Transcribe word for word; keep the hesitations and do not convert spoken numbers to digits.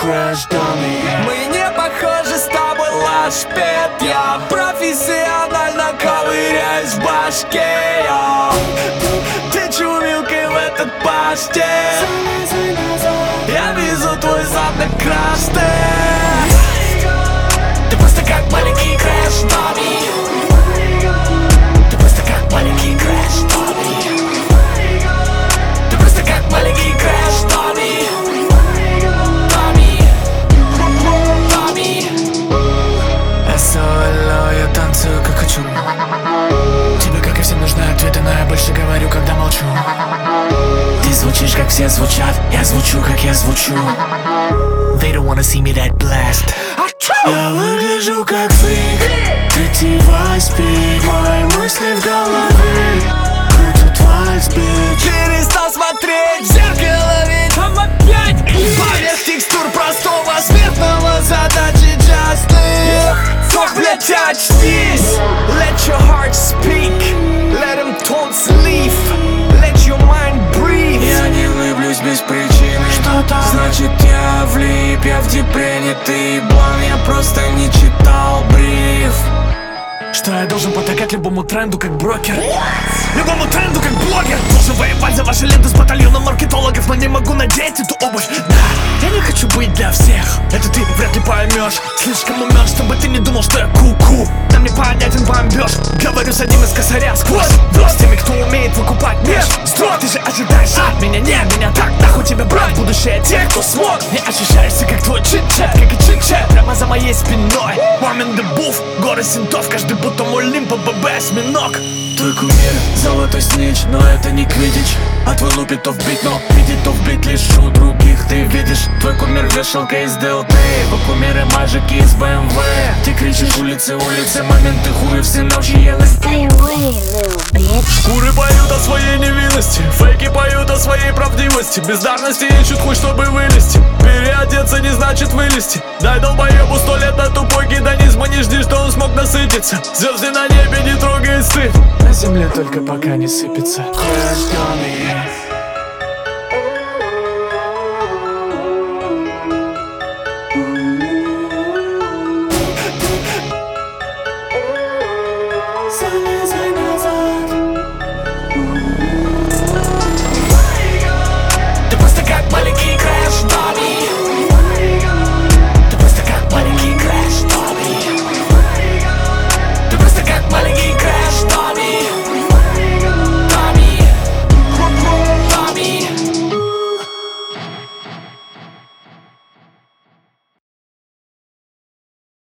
crash dummy. Мы не похожи с тобой, лашпед. Я профессионально ковыряюсь в башке, йо. Ты чумилкой в этот паштет. Я везу твой зад на красте. Ты просто как маленький crash dummy. Ты просто как маленький crash dummy. Ты просто как маленький crash dummy. Соло, я танцую как хочу. Тебе, как и всем, нужны ответы, но я больше говорю, когда молчу. Ты звучишь, как все звучат, я звучу, как я звучу. They don't wanna see me that blast. Я выгляжу как фрик, третьего спик. Мои мысли в голове крутят вальс, бич. Перестал смотреть в зеркало, ведь там опять поверх текстур простого смертного задачи just live. Fuck, блять, очнись. Let your heart speak. Let them thoughts leave. Let your mind breathe. Я не улыблюсь без причины. Что-то значит я влип, я в депрене, ты еблан. Я просто не читал бриф. Что я должен потакать любому тренду как брокер. Любому тренду как блогер. Должен воевать за ваши ленты с батальоном маркетологов. Но не могу надеть эту обувь. Да, я не хочу быть для всех. Это ты вряд ли поймешь. Слишком умен, чтобы ты не думал, что я ку-ку. Нам не понятен бомбеж. Говорю с одним из косаря сквозь. С теми, кто умеет выкупать меж. Строк, ты же ожидаешь от меня. Не, меня так нахуй тебе брать. Будущее тех, кто смог. Не ощущаешься как твой чит-чат, как и чит-чат прямо за моей спиной. I'm in the booth, горы синтов. Каждый будто мой лимп, ББ, осьминог. Твой кумир, золотой снич, но это не квиддич. А твой лупит то в бит, но видит то в бит лишь у других. Ты видишь, твой кумир вешалка из ДЛТ. Его кумиры мажики из БМВ. Ты кричишь улицы, улицы, моменты хуи все ночи ела. Stay away, little bitch. Шкуры поют о своей невинности, фейки поют о своей правдивости. Бездарности ищут хуй, чтобы вылезти. Переодеться не значит вылезти. Дай долбоебу сто лет на тупой гедонизм, и не жди, что он смог насытиться. Звезды на небе не трогает стыд. На земле только пока не сыпется. Crash dummy.